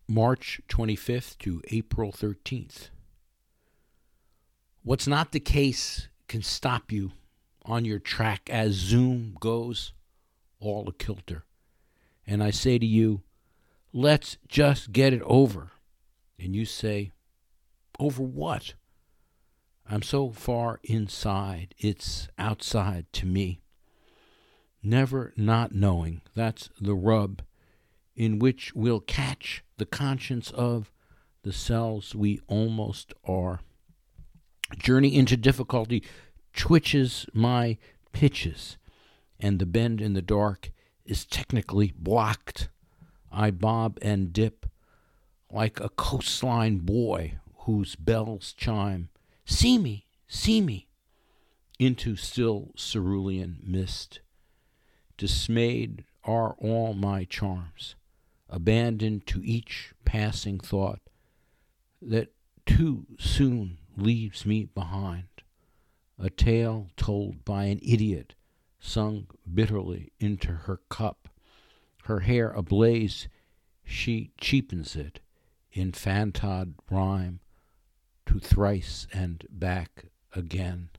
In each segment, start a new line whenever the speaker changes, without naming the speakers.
March 25th to April 13th. What's not the case can stop you on your track as Zoom goes all a kilter. And I say to you, let's just get it over. And you say, over what? I'm so far inside, it's outside to me. Never not knowing, that's the rub, in which we'll catch the conscience of the selves we almost are. Journey into difficulty twitches my pitches, and the bend in the dark is technically blocked. I bob and dip like a coastline boy whose bells chime, see me, into still cerulean mist. Dismayed are all my charms, abandoned to each passing thought that too soon leaves me behind, a tale told by an idiot sung bitterly into her cup. Her hair ablaze, she cheapens it in fantod rhyme to thrice and back again.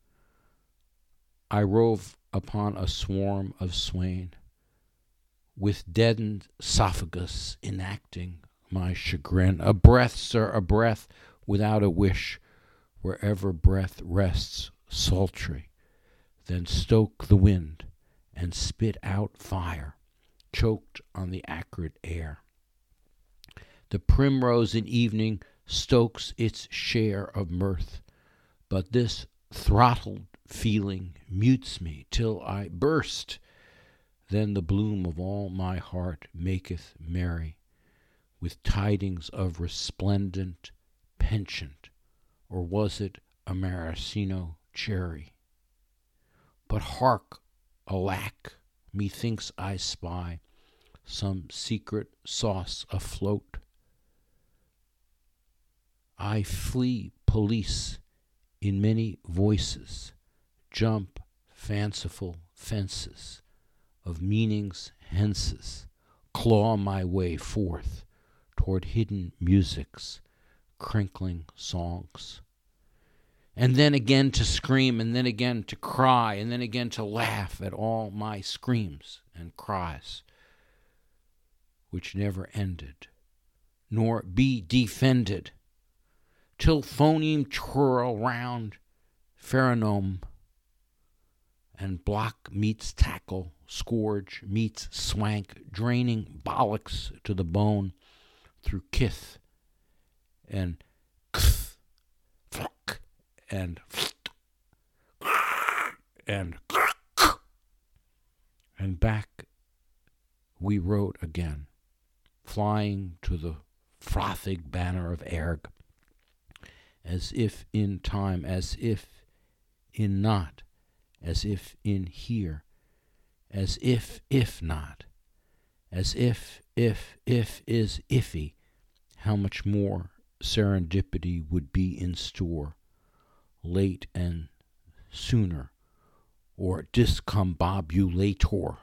I rove upon a swarm of swain, with deadened esophagus enacting my chagrin. A breath, sir, a breath without a wish, wherever breath rests sultry. Then stoke the wind and spit out fire, choked on the acrid air. The primrose in evening stokes its share of mirth, but this throttled feeling mutes me till I burst. Then the bloom of all my heart maketh merry, with tidings of resplendent penchant, or was it a maraschino cherry? But hark, alack, methinks I spy some secret sauce afloat. I flee police in many voices, jump fanciful fences of meanings hences, claw my way forth toward hidden music's crinkling songs. And then again to scream, and then again to cry, and then again to laugh at all my screams and cries, which never ended, nor be defended, till phoneme twirl round pheronome, and block meets tackle, scourge meets swank, draining bollocks to the bone through kith and kth, fluck, and and back we rode again, flying to the frothing banner of Erg, as if in time, as if in not, as if in here, as if not, as if is iffy, how much more serendipity would be in store, late and sooner, or discombobulator.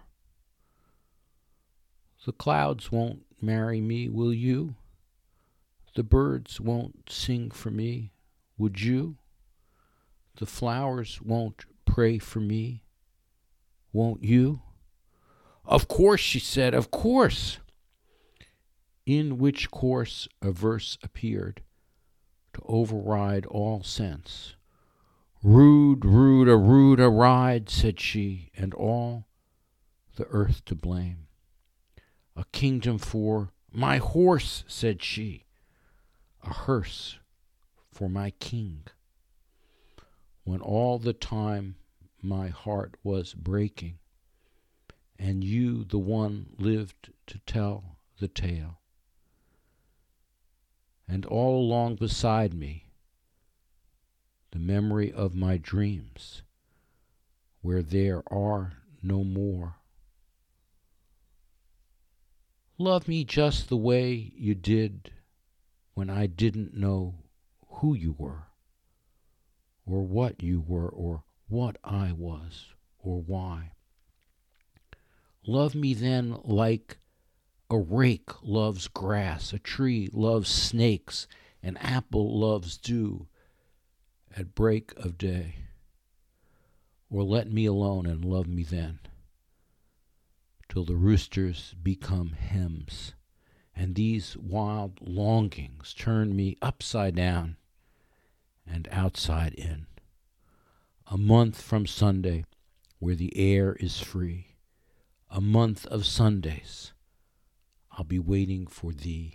The clouds won't marry me, will you? The birds won't sing for me, would you? The flowers won't pray for me, won't you? Of course, she said, of course. In which course a verse appeared to override all sense. Rude a ride, said she, and all the earth to blame. A kingdom for my horse, said she, a hearse for my king. When all the time my heart was breaking, and you, the one, lived to tell the tale. And all along beside me, the memory of my dreams, where there are no more. Love me just the way you did when I didn't know who you were, or what you were, or what I was, or why. Love me then like A rake loves grass, a tree loves snakes, an apple loves dew at break of day. Or let me alone and love me then, till the roosters become hymns, and these wild longings turn me upside down and outside in. A month from Sunday, where the air is free, a month of Sundays, I'll be waiting for thee.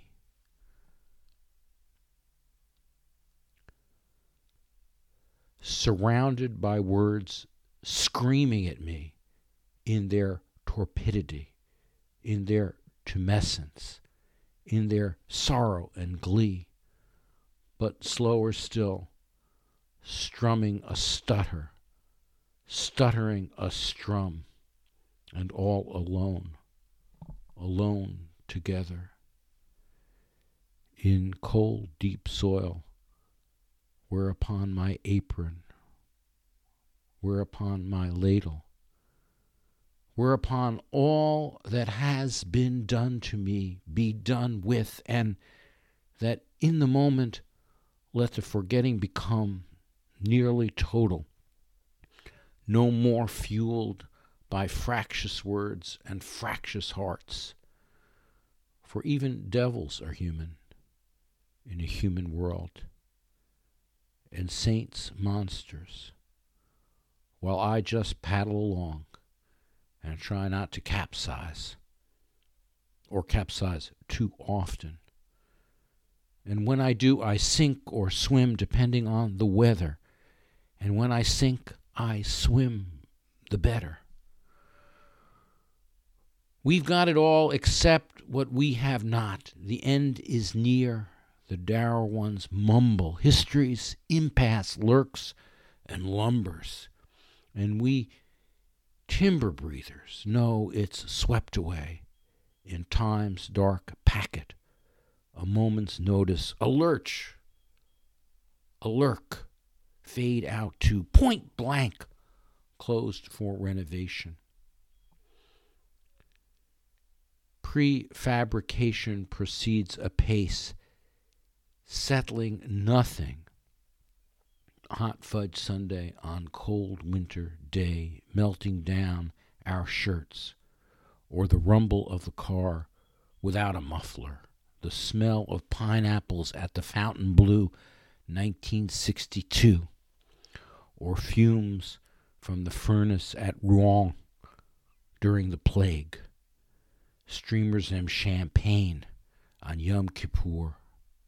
Surrounded by words screaming at me in their torpidity, in their tumescence, in their sorrow and glee, but slower still, strumming a stutter, stuttering a strum, and all alone, alone together. In cold deep soil, whereupon my apron, whereupon my ladle, whereupon all that has been done to me be done with, and that in the moment let the forgetting become nearly total, no more fueled by fractious words and fractious hearts. For even devils are human in a human world, and saints monsters, while I just paddle along and try not to capsize, or capsize too often. And when I do, I sink or swim depending on the weather. And when I sink, I swim the better. We've got it all except what we have not. The end is near. The dour ones mumble. History's impasse lurks and lumbers. And we timber breathers know it's swept away in time's dark packet. A moment's notice, a lurch, a lurk, fade out to point blank, closed for renovation. Prefabrication proceeds apace, settling nothing. Hot fudge sundae on cold winter day, melting down our shirts, or the rumble of the car without a muffler, the smell of pineapples at the Fontainebleau 1962, or fumes from the furnace at Rouen during the plague, streamers and champagne on Yom Kippur.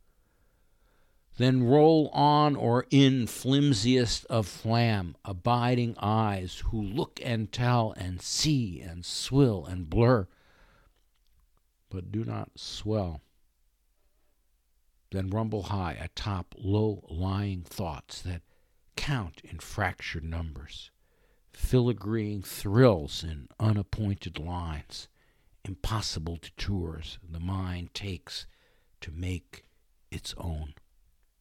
Then roll on or in flimsiest of flam, abiding eyes who look and tell and see and swill and blur, but do not swell. Then rumble high atop low-lying thoughts that count in fractured numbers, filigreeing thrills in unappointed lines, impossible detours the mind takes to make its own.